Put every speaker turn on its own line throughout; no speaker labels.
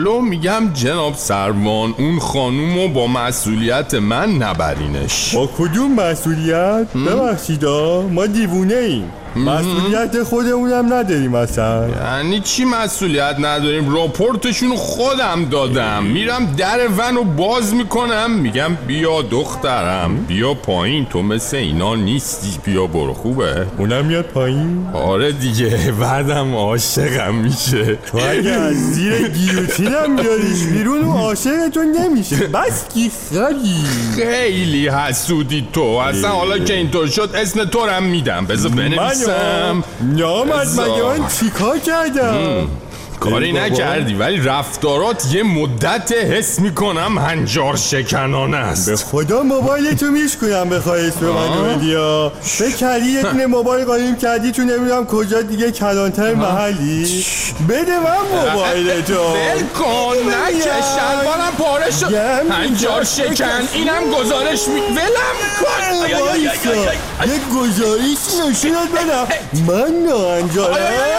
لو میگم جناب سروان اون خانومو با مسئولیت من نبرینش.
با کدوم مسئولیت؟ ببخشیدا ما دیوونه ایم. مسئولیت خودمونم نداریم اصلا.
یعنی چی مسئولیت نداریم؟ راپورتشونو خودم دادم. میرم در ونو باز میکنم میگم بیا دخترم بیا پایین، تو مثل اینا نیستی، بیا برو. خوبه؟
اونم میاد پایین؟
آره دیگه، بعدم عاشقم میشه.
تو اگه از زیر گیوتینم بیاریش بیرون و عاشقتون نمیشه. بس کی
خیلی حسودی تو اصلا. حالا که اینطور شد اسم تو رم میدم. بذار بنویسم.
نامد مگه من چیکار کردم؟
کاری نکردی ولی رفتارات یه مدت حس میکنم هنجار شکنانه است.
به خدا موبایلتو میشکنم بخوای اسم منو بدی ها. فکر کردی یه دونه موبایل قایم کردی تو نمیدونم کجا دیگه کلانتر محلی. بده من موبایلتو.
ول کن نکش شلوارم پاره شد. هنجار شکن اینم گزارش ولم کن.
یه گزارش نشونت بدم من نهنجارم.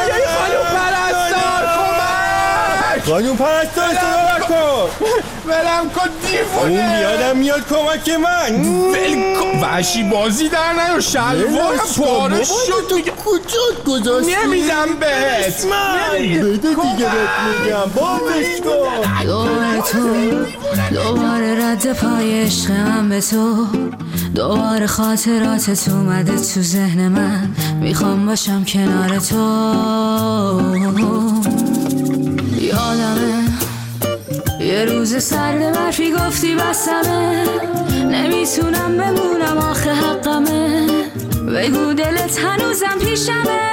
خانوم پرستار صدا کن.
ولم کن دیوونه.
اون بیادم میاد کمک من.
ول کن وحشی بازی در نیار. شلوارم پاره شد.
تو کجا گذاشتی؟
نمیدم بهت.
بده دیگه بهت میگم. بازش کن.
دوباره تو دوباره رد پای عشقم به تو. دوباره خاطراتت اومده تو ذهن من. میخوام باشم کنار تو. یادمه یه روز سرد برفی گفتی بسمه. نمیتونم بمونم آخه حقمه. بگو دلت هنوزم پیشمه.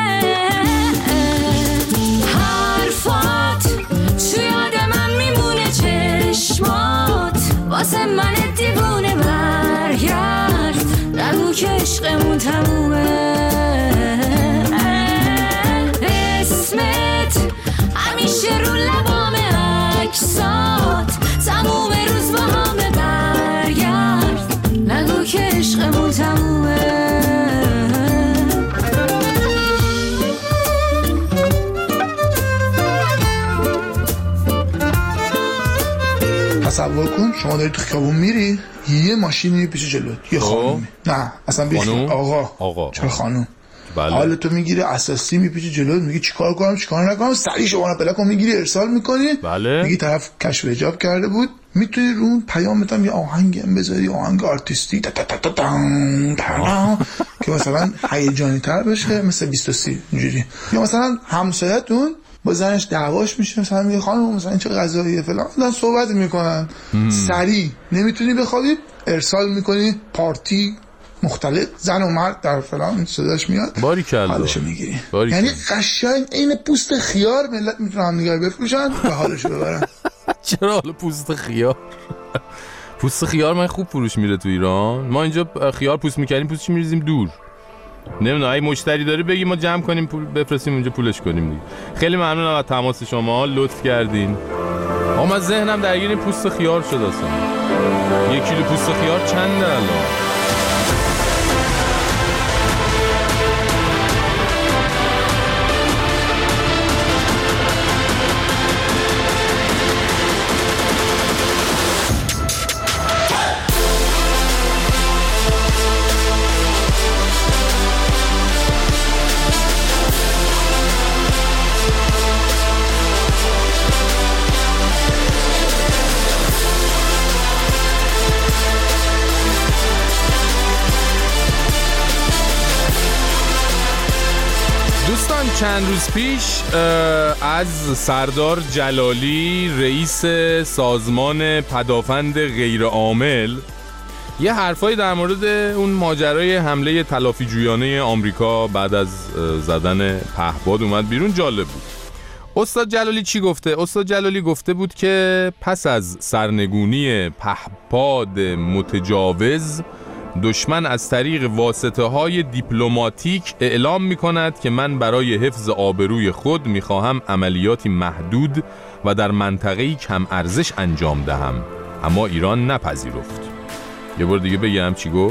حرفات تو یاد من میمونه. چشمات واسه من دیوونه. برگرد نگو که عشقمون تمومه. اسمت همیشه رو لبام عکسات. تموم روز با همه. برگرد نگو که عشقمون تمومه.
تصور کن شما داری تو خیابون میری یه ماشینی پیش جلوت یه خانومی. نه اصلا بیش آقا. چرا خانوم؟
بله.
حالا تو میگیری اساسی میپیچی جلوت میگی چیکار کنم چیکار نکنم. سریع شما پلاکو میگیری ارسال میکنی.
بله.
میگی طرف کشف حجاب کرده بود. میتونی رو اون پیامت هم یه آهنگ هم بذاری. آهنگ آرتیستی که مثلا هیجانی تر بشه مثل 23 اینجوری. یا مثلا همسایه‌تون با زنش دعواش میشه مثلا میگه خانم مثلا چه غذاییه فلان صحبت میکنن. سریع نمیتونی بخوابی ارسال میکنی پارتی مختلف زن و مرد در فلان صداش میاد.
باریکلا.
حالشو میگیری. یعنی قشنگ این پوست خیار ملت میتونن دیگه بفروشن و حالشو ببرن.
چرا حالا پوست خیار؟ پوست خیار من خوب فروش میره تو ایران. ما اینجا خیار پوست میکنیم پوستش میریزیم دور. نمیدونم اگه مشتری داری بگی ما جمع کنیم پول بفرستیم اونجا پولش کنیم دیگه. خیلی ممنونم از تماس شما، لطف کردین. من ذهنم درگیر این پوست خیار شد اصلا. 1 کیلو پوست خیار چنده الان؟ چند روز پیش از سردار جلالی رئیس سازمان پدافند غیرعامل یه حرفایی در مورد اون ماجرای حمله تلافی جویانه آمریکا بعد از زدن پهپاد اومد بیرون. جالب بود. استاد جلالی چی گفته؟ استاد جلالی گفته بود که پس از سرنگونی پهپاد متجاوز دشمن از طریق واسطه‌های دیپلماتیک اعلام می‌کند که من برای حفظ آبروی خود می‌خواهم عملیاتی محدود و در منطقه‌ای کم ارزش انجام دهم. اما ایران نپذیرفت. یه بار دیگه بگم چی گفت؟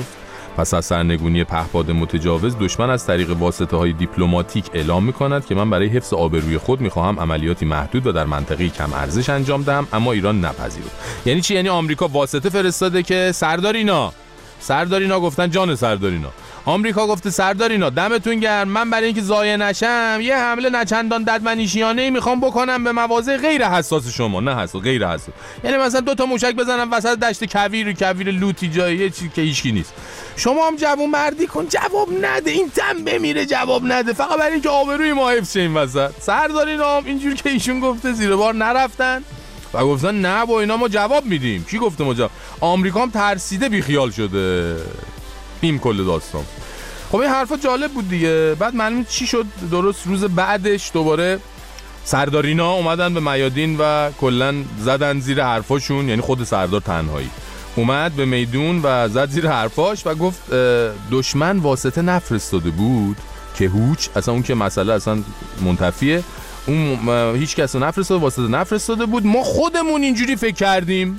پس از سرنگونی پهپاد متجاوز دشمن از طریق واسطه‌های دیپلماتیک اعلام می‌کند که من برای حفظ آبروی خود می‌خواهم عملیاتی محدود و در منطقه کم ارزش انجام دهم، اما ایران نپذیرفت. یعنی چی؟ یعنی آمریکا واسطه فرستاده که سردارینا گفتن جان سردارینا. آمریکا گفته سردارینا دمتون گرم، من برای اینکه ضایع نشم یه حمله نچندان ددمنشیانه‌ای میخوام بکنم به مواضع غیر حساس شما. نه حساس، غیر حساس. یعنی مثلا 2 موشک بزنم وسط دشت کویر لوتی جایی یه چیزی که هیچکی نیست. شما هم جوون مردی کن جواب نده، این دم بمیره جواب نده، فقط برای اینکه آبروی ما حفظ شه این وسط. سردارینا هم اینجوری که ایشون گفته زیر بار نرفتن و گفتن نه با اینا ما جواب میدیم. کی گفته ما جواب؟ آمریکا هم ترسیده بیخیال شده. این کل داستان. خب این حرفا جالب بود دیگه. بعد معلومه چی شد. درست روز بعدش دوباره سردارینا اومدن به میادین و کلا زدن زیر حرفاشون، یعنی خود سردار تنهایی اومد به میدون و زد زیر حرفاش و گفت دشمن واسطه نفرستاده بود که هوچ اصلا اون که مسئله اصلا منتفیه، اون هیچ کس نفرستاده، واسطه نفرستاده بود، ما خودمون اینجوری فکر کردیم.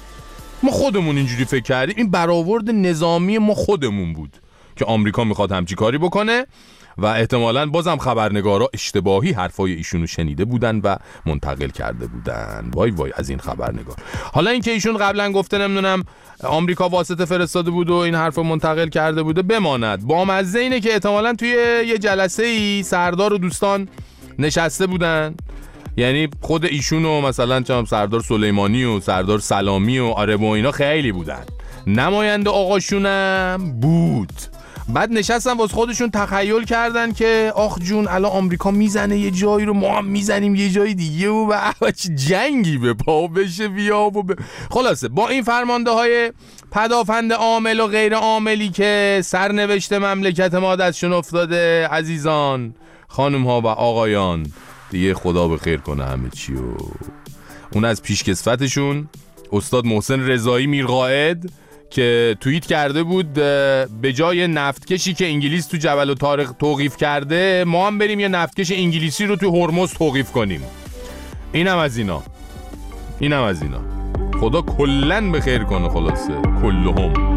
این برآورد نظامی ما خودمون بود که آمریکا میخواد همچی کاری بکنه و احتمالاً بازم خبرنگارا اشتباهی حرفای ایشونو شنیده بودن و منتقل کرده بودن. وای از این خبرنگار. حالا اینکه ایشون قبلا گفته نمیدونم آمریکا واسطه فرستاده بود و این حرفو منتقل کرده بوده بماند. با مزه اینه که احتمالاً توی یه جلسه‌ای سردار و دوستان نشسته بودن، یعنی خود ایشون و مثلا چم سردار سلیمانی و سردار سلامی و عرب و اینا خیلی بودن، نماینده آقاشونم بود. بعد نشستن واسه خودشون تخیل کردن که آخ جون الان آمریکا میزنه یه جایی رو، ما هم میزنیم یه جای دیگه و چه جنگی به پا بشه بیا خلاصه با این فرمانده های پدافند عامل و غیر عاملی که سرنوشت مملکت ما دستشون افتاده، عزیزان خانم ها و آقایان دیگه خدا به خیر کنه همه چی. و اون از پیشکسوتشون استاد محسن رضایی میرقائد که توییت کرده بود به جای نفتکشی که انگلیس تو جبل الطارق توقیف کرده ما هم بریم یه نفتکش انگلیسی رو تو هرمز توقیف کنیم. اینم از اینا. خدا کلن به خیر کنه. خلاصه کلهم.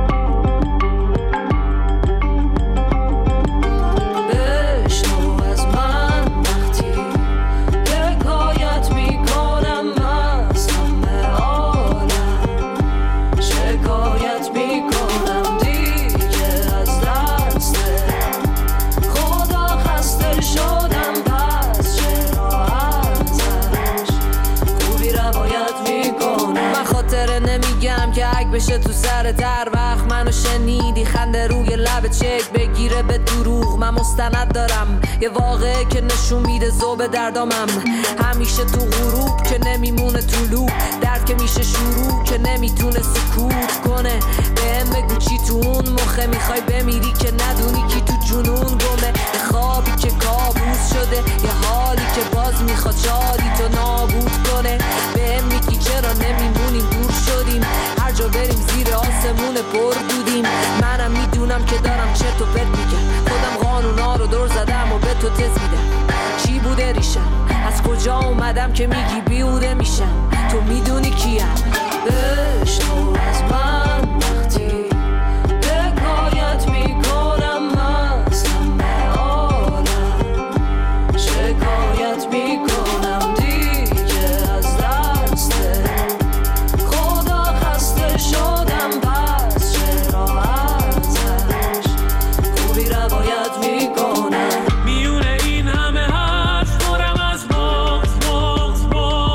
بشه تو سر در وقت منو شنیدی خنده روی لب چک بگیره به دروغ، من مستند دارم یه واقعه که نشون میده ذوب دردامم، همیشه تو غروب که نمیمونه طلوع، درد که میشه شروع که نمیتونه سکوت کنه، بهم بگو چی تو اون مخه میخوای بمیری که ندونی کی تو جنون گمه، یه خوابی که کابوس شده، یه حالی که باز میخواد شادی تو نابود کنه، بهم میگی چرا نمیمونیم دور شدیم، هر جا بریم زیر آسمون پر دودیم، منم میدونم که دارم چرت و پرت میگم، خودم قانونا رو دور زدم و به تو تز میدم، چی بوده ریشم از کجا اومدم که میگی بیهوده میشم، تو میدونی کیم، بشنو از من وقتی حکایت میکنم مستم به عالم، شکایت میکنم دیگه از دست خدا خسته شدم، پس چرا ازش خوبی روایت میکنم، میونه این همه حرف برم از بغض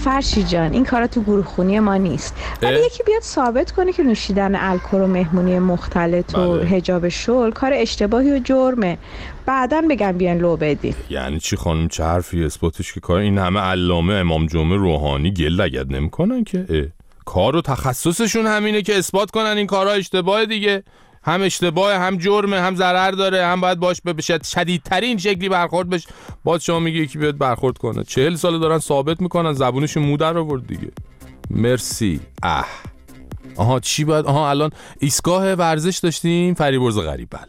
فرشی جان این کارا تو گروه خونی ما نیست، ولی یکی بیاد ثابت کنه که نوشیدن الکل و مهمونی مختلط و حجاب شل کار اشتباهی و جرمه، بعداً بگن بیان لو بدین.
یعنی چی خانم؟ چه حرفی؟ اثباتش که کار این همه علامه امام جمعه روحانی گل لگد نمی‌کنن که کار و تخصصشون همینه که اثبات کنن این کارها اشتباه دیگه. هم اشتباه، هم جرمه، هم ضرر داره، هم باید باش بشه شدیدترین شکلی برخورد بشه. باز شما میگه یکی بیاد برخورد کنه. 40 سال دارن ثابت میکنن، زبونشون مو در آورد دیگه. مرسی. آها چی باید؟ آها الان ایستگاه ورزش داشتیم فریبرز غریب. بله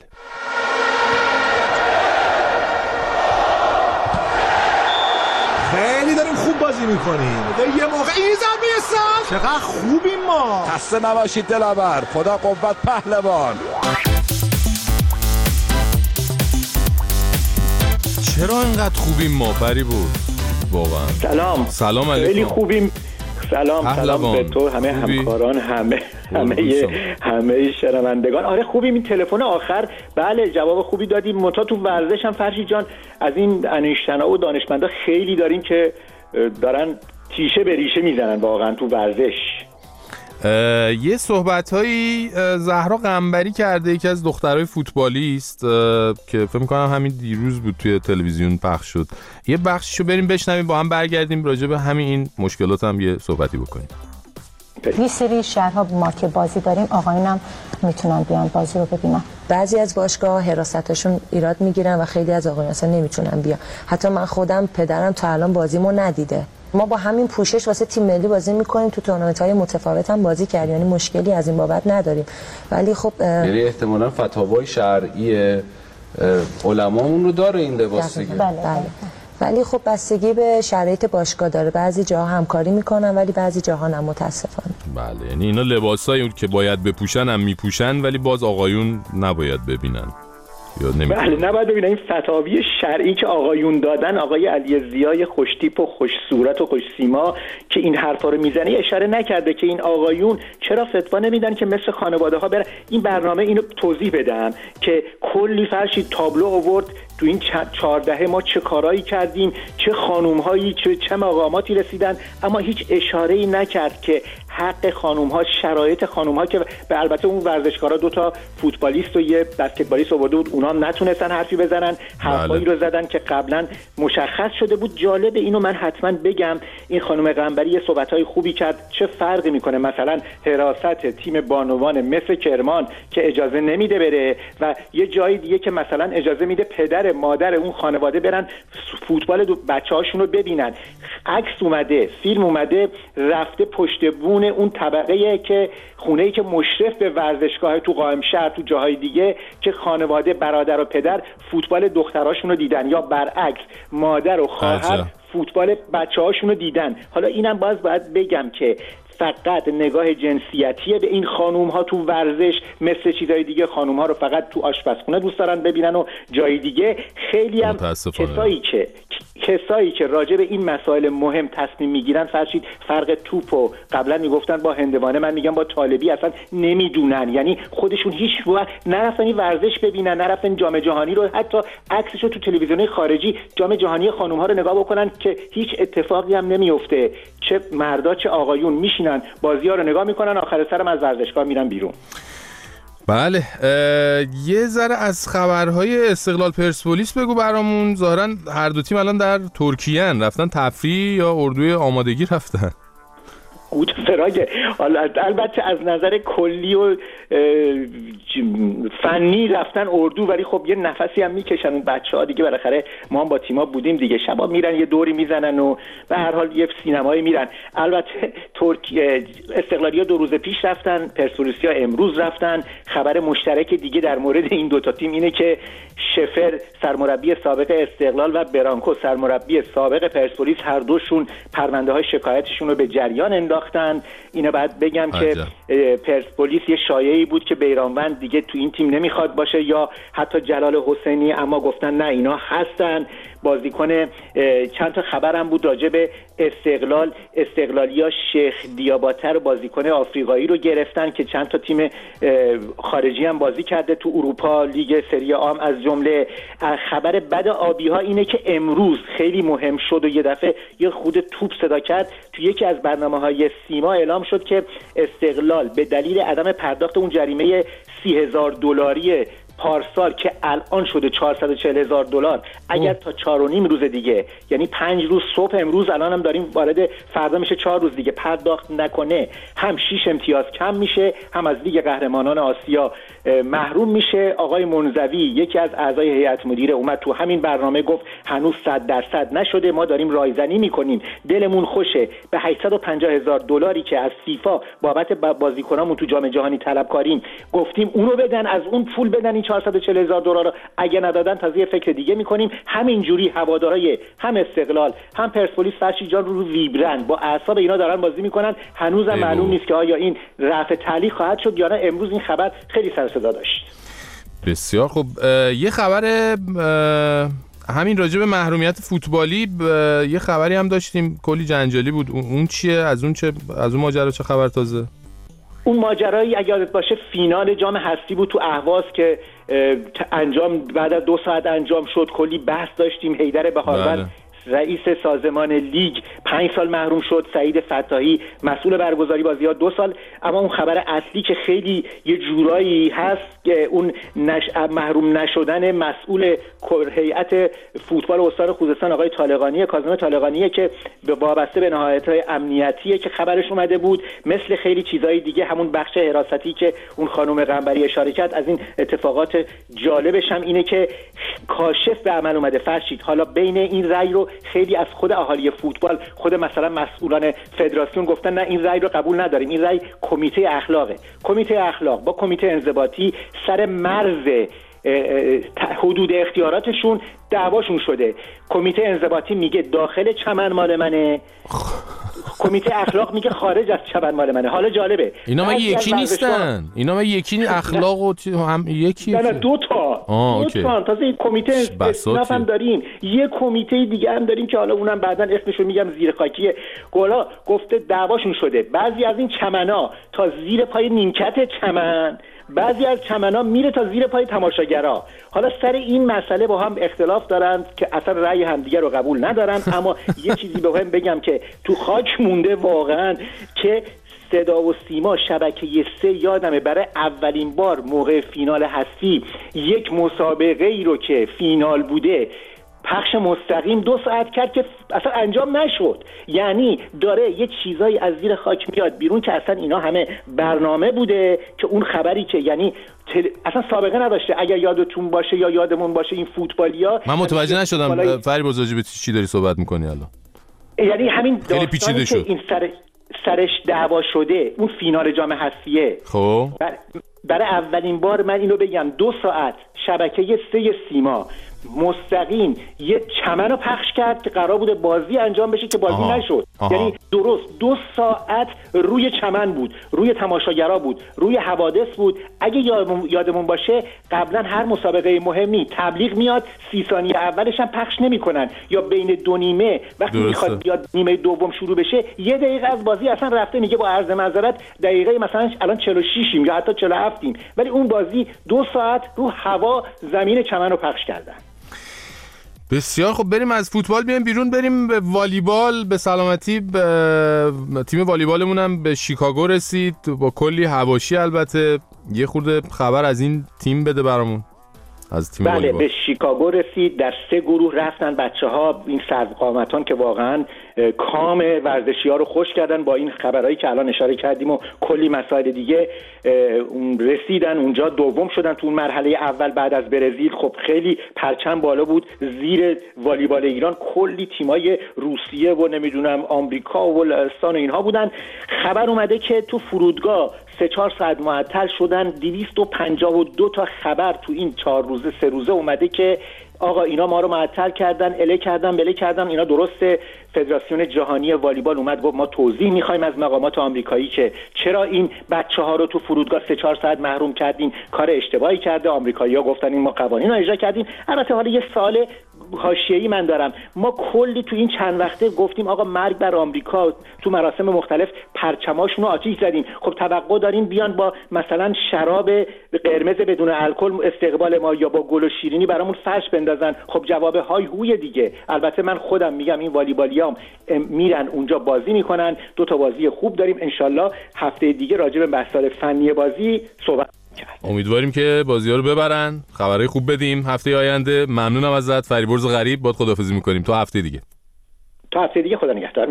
خیلی داریم خوب بازی میکنیم. یه موقع این زمین سال چقدر خوبیم ما. خسته نباشید دلاور، خدا قوت پهلوان.
چرا اینقدر خوبیم ما فریبرز؟ واقعا سلام علیکم.
خیلی خوبیم. سلام به تو، همه همکاران، همه شنوندگان. آره خوبیم. این تلفن آخر بله جواب خوبی دادیم. متا تو ورزش هم فرشید جان از این انیشتنا و دانشمندا خیلی داریم که دارن تیشه به ریشه میزنن واقعا تو ورزش.
یه صحبت‌هایی زهرا قنبری کرده، یکی از دخترای فوتبالیست که فکر می‌کنم همین دیروز بود توی تلویزیون پخش شد. یه بخششو بریم بشنویم، با هم برگردیم راجع به همین این مشکلات هم یه صحبتی بکنیم.
یه سری شهرها ما که بازی داریم آقایونم میتونن بیان بازی رو ببینن. بعضی از باشگاه‌ها حراستشون ایراد میگیرن و خیلی از آقایون اصلا نمیتونن بیان. حتی من خودم پدرم تا الان بازیمو ندیده. ما با همین پوشش واسه تیم ملی بازی میکنیم، تو تورنمنت‌های متفاوت هم بازی کردیم، یعنی مشکلی از این بابت نداریم. ولی خب
یعنی احتمالاً فتاوای شرعی علمامون رو داره این لباس دیگه.
بله. ولی خب بستگی به شرایط باشگاه داره. بعضی جاها همکاری میکنن ولی بعضی جاها نه متاسفانه.
بله یعنی اینا لباسایی که باید بپوشن هم میپوشن ولی باز آقایون نباید ببینن.
بله نباید ببینن. این فتاوی شرعی که آقایون دادن، آقای علی ضیای خوشتیپ و خوش صورت و خوش سیما که این حرفا رو میزنه اشاره نکرده که این آقایون چرا فتوا نمیدن که مثل خانواده ها برن. این برنامه اینو توضیح بدم که کلی فرشید تابلو آورد تو این 14 ما چه کارایی کردیم، چه خانوم‌هایی چه مقاماتی رسیدن، اما هیچ اشاره‌ای نکرد که حق خانوم‌ها، شرایط خانوم‌ها که به البته اون ورزشکارا 2 فوتبالیست و یه بسکتبالیست آورده بود، اونها هم نتونستن حرفی بزنن، حرفایی رو زدن که قبلا مشخص شده بود. جالب اینو من حتما بگم، این خانم قنبری یه صحبت‌های خوبی کرد. چه فرقی میکنه مثلا حراست تیم بانوان مثل کرمان که اجازه نمیده بره و یه جای دیگه که مثلا اجازه میده پدر مادر اون خانواده برن فوتبال بچه‌هاشون رو ببینن. عکس اومده، فیلم اومده، رفته پشت بون اون طبقه که خونه‌ای که مشرف به ورزشگاه تو قائم شهر تو جاهای دیگه که خانواده برادر و پدر فوتبال دختراشون رو دیدن یا برعکس مادر و خواهر فوتبال بچه‌هاشون رو دیدن. حالا اینم باید بگم که فقط نگاه جنسیتیه به این خانوم ها تو ورزش، مثل چیزای دیگه خانوم ها رو فقط تو آشپزخونه دوست دارن ببینن و جای دیگه. خیلی هم کسایی که راجع به این مسائل مهم تصمیم میگیرن فرشید فرق توپو قبلا میگفتن با هندوانه، من میگم با طالبی اصلا نمیدونن. یعنی خودشون هیچ وقت نرفتن این ورزش ببینن، نرفتن جام جهانی رو، حتی عکسشو تو تلویزیون‌های خارجی جام جهانی خانوم ها رو نگاه بکنن که هیچ اتفاقی هم نمیفته. چه مردا چه آقایون میشینن بازی‌ها رو نگاه میکنن، آخر سرم از ورزشگاه میرن بیرون.
بله یه ذره از خبرهای استقلال پرسپولیس بگو برامون. ظاهرا هر دو تیم الان در ترکیه رفتن تفریح یا اردوی آمادگی رفتن؟
البته از نظر کلی و فنی رفتن اردو، ولی خب یه نفسی هم میکشن اون بچه‌ها دیگه. بالاخره ما هم با تیم‌ها بودیم دیگه، شبا میرن یه دوری میزنن و به هر حال یه سینمایی میرن. البته استقلالی‌ها 2 روز پیش رفتن، پرسپولیس‌ها امروز رفتن. خبر مشترک دیگه در مورد این 2 تیم اینه که شفر سرمربی سابق استقلال و برانکو سرمربی سابق پرسپولیس هر دوشون پرونده‌های شکایتشون رو به جریان انداختن. اینو بعد بگم که پرسپولیس یه شایعی بود که بیرانوند دیگه تو این تیم نمیخواد باشه یا حتی جلال حسینی، اما گفتن نه اینا هستن. بازیکن چند تا خبرم بود راجع به استقلالیا شیخ دیاباتر بازیکن آفریقایی رو گرفتن که چند تا تیم خارجی هم بازی کرده تو اروپا، لیگ سری آ از جمله. خبر بد آبی‌ها اینه که امروز خیلی مهم شد و یه دفعه یه خود توپ صدا کرد تو یکی از برنامه‌های سیما اعلام شد که استقلال به دلیل عدم پرداخت اون جریمه $30,000 پارسال که الان شده $440,000 اگر تا 4.5 روز دیگه، یعنی 5 روز صبح امروز الان هم داریم وارد فردا میشه 4 روز دیگه، پرداخت نکنه هم 6 امتیاز کم میشه، هم از لیگ قهرمانان آسیا محروم میشه. آقای منزوی یکی از اعضای هیئت مدیره اومد تو همین برنامه گفت هنوز 100% نشده، ما داریم رایزنی میکنیم، دلمون خوشه به $850,000 که از فیفا بابت بازیکنامون تو جام جهانی طلب کاریم گفتیم اونو بدن، از اون پول بدن این $440,000 رو، اگه ندادن تازه یه فکر دیگه میکنیم. همینجوری هوادارهای هم استقلال هم پرسپولیس فرشید جان رو ویبرن با اعصاب اینا دارن بازی میکنن. هنوزم معلوم نیست که آیا این رفع تعلیق خواهد شد یا نه. امروز این خبر خیلی سر صدا داشت.
بسیار خب. یه خبر همین راجع به محرومیت فوتبالی یه خبری هم داشتیم کلی جنجالی بود، اون چیه؟ از اون ماجرا چه خبر تازه؟
اون ماجرایی اگه یادت باشه فینال جام هستی بود تو اهواز که انجام بعد از 2 ساعت انجام شد، کلی بحث داشتیم. حیدر بهارور رئیس سازمان لیگ 5 سال محروم شد، سعید فتاحی مسئول برگزاری بازی‌ها 2 سال. اما اون خبر اصلی که خیلی یه جورایی هست که اون محروم نشدن مسئول هیئت فوتبال استان خوزستان آقای طالقانی، کاظم طالقانیه که وابسته به نهایت‌های امنیتیه که خبرش اومده بود. مثل خیلی چیزهای دیگه همون بخش حراستی که اون خانم قنبری اشاره کرد، از این اتفاقات جالبش هم اینه که کاشف به عمل اومده. فرشید حالا بین این رأی رو خیلی از خود اهالی فوتبال، خود مثلا مسئولان فدراسیون گفتن نه این رأی رو قبول نداریم، این رأی کمیته اخلاقه. کمیته اخلاق با کمیته انضباطی سر مرز حدود اختیاراتشون دعواشون شده. کمیته انضباطی میگه داخل چمن مال منه، کمیته اخلاق میگه خارج از چمن مال منه. حالا جالبه
اینا ما یکی نیستن، اینا ما یکی اخلاق و هم یکی
نه دو تا تازه این کمیته اصلاف هم داریم، یه کمیته دیگه هم داریم که حالا اونم بعداً اسمشو میگم زیر خاکیه. گلا گفته دعواشون شده، بعضی از این چمنا تا زیر پای نیمکت چمن، بعضی از چمنا میره تا زیر پای تماشاگرها. حالا سر این مسئله با هم اختلاف دارن که اصلا رأی همدیگه رو قبول ندارن. اما یه چیزی به هم بگم که تو خاک مونده واقعا که صدا و سیما شبکه 3 یادمه برای اولین بار موقع فینال هستی یک مسابقه ای رو که فینال بوده پخش مستقیم 2 ساعت کرد که اصلا انجام نشد. یعنی داره یه چیزایی از زیر خاک میاد بیرون که اصلا اینا همه برنامه بوده که اون خبری که یعنی اصلا سابقه نداشته. اگر یادتون باشه یا یادمون باشه این فوتبالیا،
من متوجه نشدم فری بزرگی به چی داری صحبت میکنی الان؟
یعنی همین داستانی که این سرش دعوا شده اون فینال جام حذفیه.
خب
برای اولین بار من اینو بگم 2 ساعت شبکه 3 سیما مستقیم یه چمن رو پخش کرد که قرار بوده بازی انجام بشه که بازی نشد. یعنی درست 2 ساعت روی چمن بود، روی تماشاگرها بود، روی حوادث بود. اگه یادمون باشه قبلا هر مسابقه مهمی تبلیغ میاد 30 ثانیه اولش هم پخش نمی‌کنن یا بین 2 نیمه وقتی میخواد بیاد نیمه دوم شروع بشه 1 دقیقه از بازی اصلا رفته، میگه با عرض معذرت دقیقه مثلا الان 46یم یا حتی 47یم، ولی اون بازی 2 ساعت رو هوا زمین چمن رو پخش کردن.
بسیار خب، بریم از فوتبال بیایم بیرون، بریم به والیبال. به سلامتی تیم والیبالمون هم به شیکاگو رسید با کلی حواشی. البته یه خورده خبر از این تیم بده برامون از تیم والیبال.
به شیکاگو رسید، در 3 گروه رفتن بچه‌ها، این سرقامتان که واقعا کام ورزشی‌ها رو خوش کردن با این خبرایی که الان اشاره کردیم و کلی مسائل دیگه. رسیدن اونجا، دوم شدن تو اون مرحله اول بعد از برزیل. خب خیلی پرچم بالا بود زیر والیبال ایران، کلی تیمای روسیه و نمیدونم آمریکا و لهستان و اینها بودن. خبر اومده که تو فرودگاه 3-4 ساعت معطل شدن. 252 تا خبر تو این 4 روزه 3 روزه اومده که آقا اینا ما رو معطل کردن، اله کردن، بله کردن. اینا درسته. فدراسیون جهانی والیبال اومد گفت ما توضیح میخوایم از مقامات آمریکایی که چرا این بچه‌ها رو تو فرودگاه 3-4 ساعت محروم کردین، کار اشتباهی کرده. آمریکایی‌ها گفتن این ما قوانین رو اجرا کردیم. البته حالا یه سال حاشیه‌ای من دارم. ما کلی تو این چند وقته گفتیم آقا مرگ بر آمریکا، تو مراسم مختلف پرچماشون رو آتیش زدیم. خب توقع داریم بیان با مثلا شراب قرمز بدون الکل استقبال ما یا با گل و شیرینی برامون فرش بندازن. خب جواب های هوی دیگه. البته من خودم میگم این والیبالیام میرن اونجا بازی میکنن، 2 تا بازی خوب داریم. انشالله هفته دیگه راجع به بحث‌های فنی بازی صحبت کرد.
امیدواریم که بازی‌ها رو ببرن، خبرای خوب بدیم هفته آینده. ممنونم ازت فریبرز غریب. باهات خداحافظی می‌کنیم تا هفته دیگه.
تا هفته دیگه، خدا نگهدار.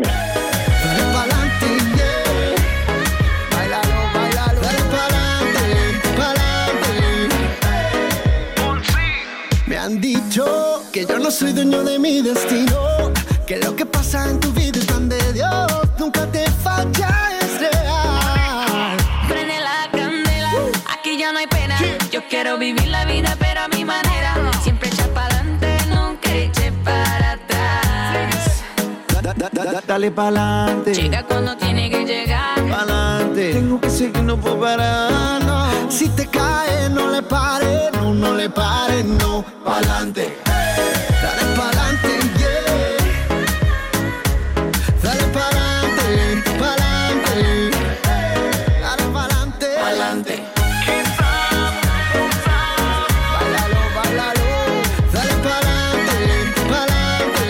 Me han dicho que yo no soy dueño de mi destino, que lo que pasa en tu vida es tan de Dios, nunca te falla, es real.
Prende la candela, aquí ya no hay pena. Yo quiero vivir la vida pero a mi manera. Siempre echa pa'lante, nunca eche para atrás.
Dale pa'lante.
Llega cuando tiene que llegar.
Pa'lante. Tengo que seguir, no puedo parar, no. Si te caes, no le pares, no, no le pares, no. Pa'lante. Dale pa'lante, yeah. Dale pa'lante, pa'lante. Dale pa'lante, pa'lante. Báilalo, báilalo. Dale pa'lante, pa'lante.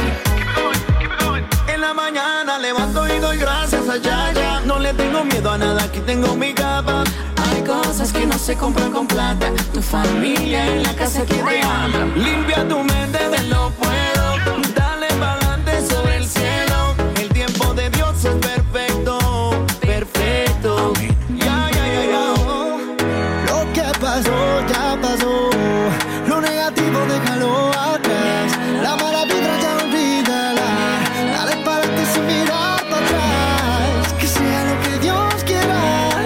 En la mañana levanto y doy gracias a Yaya. No le tengo miedo a nada, aquí tengo mi capa. Hay cosas que no se compran con plata. Tu familia en la casa que te ama. Limpia tu mente de lo puedo. Dale pa'lante sobre el cielo. El tiempo de Dios es perfecto, perfecto. Ya, ya, ya, ya. Lo que pasó, ya pasó. Lo negativo déjalo atrás. La mala vibra ya olvídala. Dale pa'lante sin mirar para atrás. Que sea lo que Dios quiera.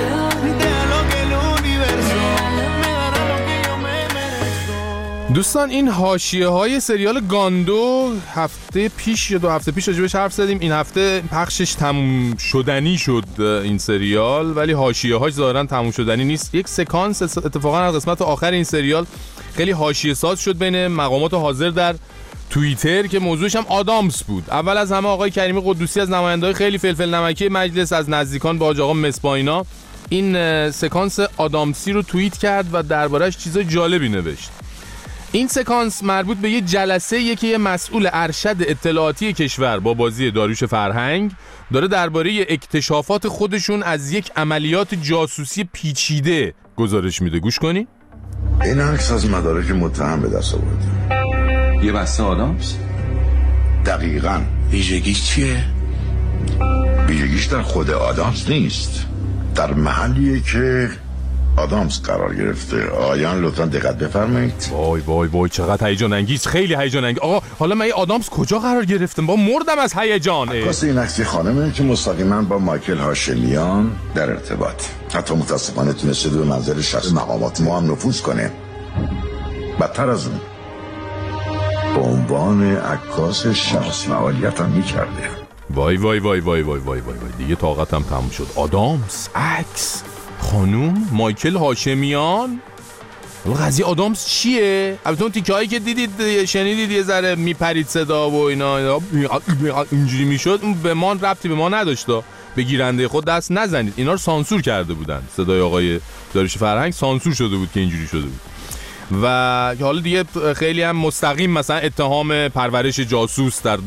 دوستان این حاشیه‌های سریال گاندو هفته پیش یا 2 هفته پیش راجبش حرف زدیم. این هفته پخشش تموم شدنی شد این سریال، ولی حاشیه‌هاش ظاهراً تموم شدنی نیست. یک سکانس اتفاقاً از قسمت آخر این سریال خیلی حاشیه ساز شد بین مقامات حاضر در توییتر که موضوعش هم آدامس بود. اول از همه آقای کریمی قدوسی از نماینده‌های خیلی فلفل نمکی مجلس، از نزدیکان به حاج آقا مصباحینا، این سکانس آدامسی رو توییت کرد و درباره‌اش چیزای جالبی نوشت. این سکانس مربوط به یه جلسه‌ایه که یه مسئول ارشد اطلاعاتی کشور با بازی داریوش فرهنگ داره درباره اکتشافات خودشون از یک عملیات جاسوسی پیچیده گزارش میده. گوش کنی؟
این عکس از مدارک متهم به دست آورده.
یه بسته آدامس؟
دقیقاً.
ویژگیش چیه؟
ویژگیش در خود آدامس نیست، در محلیه که آدامس قرار گرفته. آیان لطفاً دقت بفرمایید.
وای وای وای چقدر هیجان انگیز، خیلی هیجان انگیز. آقا حالا من آدامس کجا قرار گرفتم؟ با مردم از هیجان.
عکاس این عکس خانمه که مستقیما با مایکل هاشمیان در ارتباط، حتی متاسفانه تونسته به منظر شخص مقامات ما هم نفوذ کنه. بدتر از اون به عنوان عکاس شخص فعالیت هم میکرده.
وای وای وای وای وای وای وای دیگه طاقتم تموم شد. آدامس، عکس، خانوم، مایکل هاشمیان. قضیه آدامس چیه؟ البته اون تیکه‌هایی که دیدید شنیدید یه ذره میپرید صدا و اینا اینجوری میشد، اون به ما ربطی به ما نداشت. به گیرنده خود دست نزنید. اینا رو سانسور کرده بودن. صدای آقای داریوش فرهنگ سانسور شده بود که اینجوری شده بود. و حالا دیگه خیلی هم مستقیم مثلا اتهام پرورش جاسوس در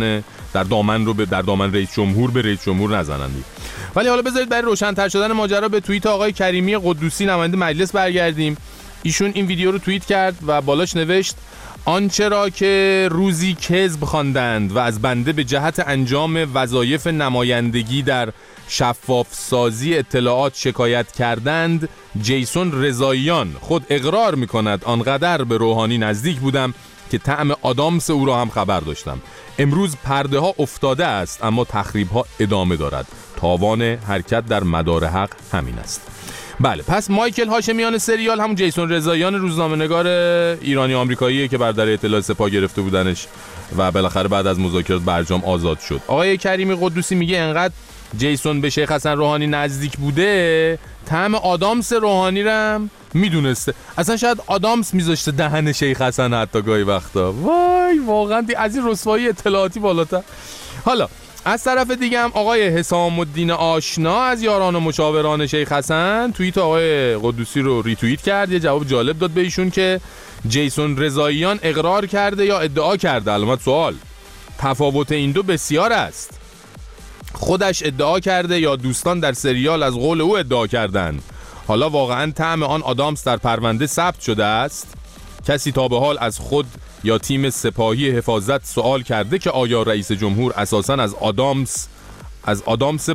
دامن رئیس جمهور به رئیس جمهور نزنن. ولی حالا بذارید برای روشن‌تر شدن ماجرا به توییت آقای کریمی قدوسی نماینده مجلس برگردیم. ایشون این ویدیو رو توییت کرد و بالاش نوشت آنچه را که روزی کذب خواندند و از بنده به جهت انجام وظایف نمایندگی در شفاف سازی اطلاعات شکایت کردند، جیسون رضاییان خود اقرار می‌کند آنقدر به روحانی نزدیک بودم که طعم آدامس او را هم خبر داشتم. امروز پرده ها افتاده است اما تخریب ها ادامه دارد. تاوان حرکت در مدار حق همین است. بله، پس مایکل هاشمیان سریال همون جیسون رضاییان روزنامه‌نگار ایرانی آمریکاییه که بر اطلاع سپاه گرفته بودنش و بالاخره بعد از مذاکرات برجام آزاد شد. آقای کریمی قدوسی میگه انقدر جیسون به شیخ حسن روحانی نزدیک بوده، طعم آدامس روحانی رم میدونسته. اصلا شاید آدامس میذاشته دهن شیخ حسن حتی گاهی وقتا. وای واقعا از این رسوایی اطلاعاتی بالاتر. حالا از طرف دیگه هم آقای حسام الدین آشنا از یاران و مشاوران شیخ حسن توییت آقای قدوسی رو ریتوییت کرد. یه جواب جالب داد به ایشون که جیسون رضاییان اقرار کرده یا ادعا کرده. علامت سوال. تفاوت این دو بسیار است. خودش ادعا کرده یا دوستان در سریال از قول او ادعا کردند. حالا واقعا طعم آن آدامس در پرونده ثبت شده است؟ کسی تا به حال از خود یا تیم سپاهی حفاظت سوال کرده که آیا رئیس جمهور اساساً از آدامس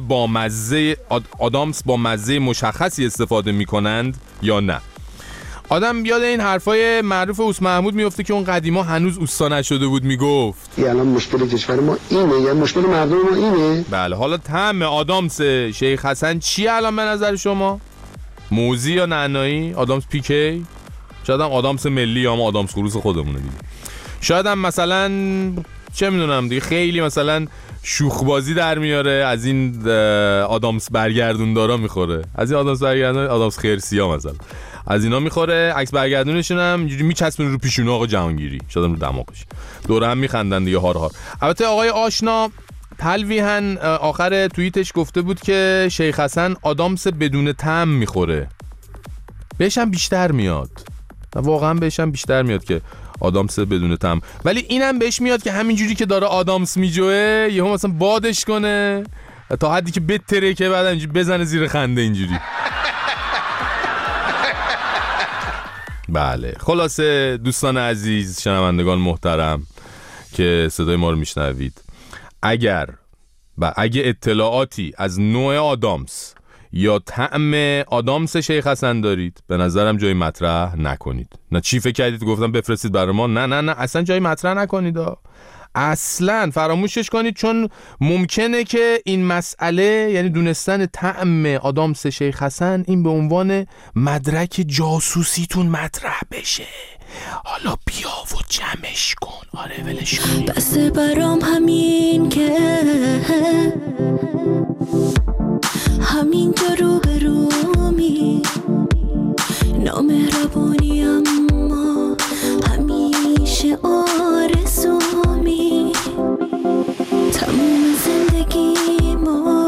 با مزه مشخصی استفاده می‌کنند یا نه؟ آدم یاد این حرفای معروف اوس محمود میفته که اون قدیما هنوز اوستا نشده بود میگفت
الان مشکل کشور ما اینه یا مشکل مردم ما اینه؟
بله. حالا طعم آدامس شیخ حسن چیه الان به نظر شما؟ موزی یا نعنایی؟ آدامس پیکی؟ شاید هم آدامس ملی یا هم آدامس خروس خودمونه دیگه. شاید هم مثلا چه میدونم دیگه خیلی مثلا شوخبازی در میاره، از این آدامس برگردون دارا میخوره، از این آدامس برگردون، آدامس خرسیا مثلا از اینا میخوره، عکس برگردونشون هم اینجوری میچسبونه رو پیشونه آقا جهانگیری، شاید هم رو دماغش، دوره هم میخندن دیگه هار هار. البته آقای آشنا تلویحاً آخر توییتش گفته بود که شیخ حسن آدامس بدون طعم میخوره. بهش هم بیشتر میاد، واقعا بهش هم بیشتر میاد که آدامس بدون طعم، ولی اینم بهش میاد که همینجوری که داره آدامس میجوه یهو مثلا بادش کنه تا حدی که بتره که بعد اینجوری بزنه زیر خنده اینجوری. بله خلاصه دوستان عزیز، شنوندگان محترم که صدای ما رو میشنوید، اگه اطلاعاتی از نوع آدامس یا طعم آدامس شیخ حسن دارید به نظرم جای مطرح نکنید. نه چی فکر کردید گفتم بفرستید برای ما؟ نه اصلا جای مطرح نکنید، اصلا فراموشش کنید، چون ممکنه که این مسئله یعنی دونستن طعم آدامس شیخ حسن این به عنوان مدرک جاسوسیتون مطرح بشه. حالا بیا و جمعش کن. آره ولش کن.
بس برام همین که همین تو رو به رومی نامهربانی اما همیشه آرزومی تموم زندگی ما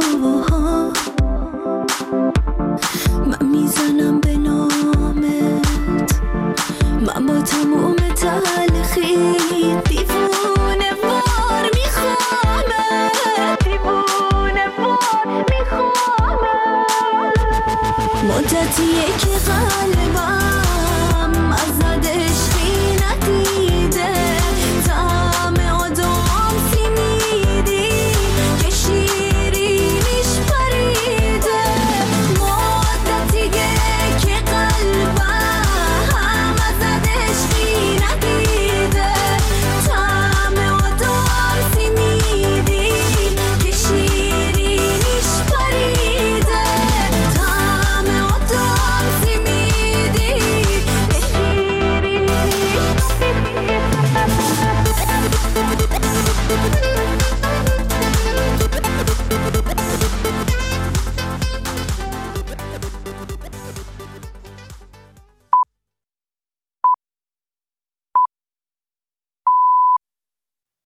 من میزنم به نامت، من با تموم تلخی دیوونه وار میخوامت، دیوونه وار میخوامت. مدتیه که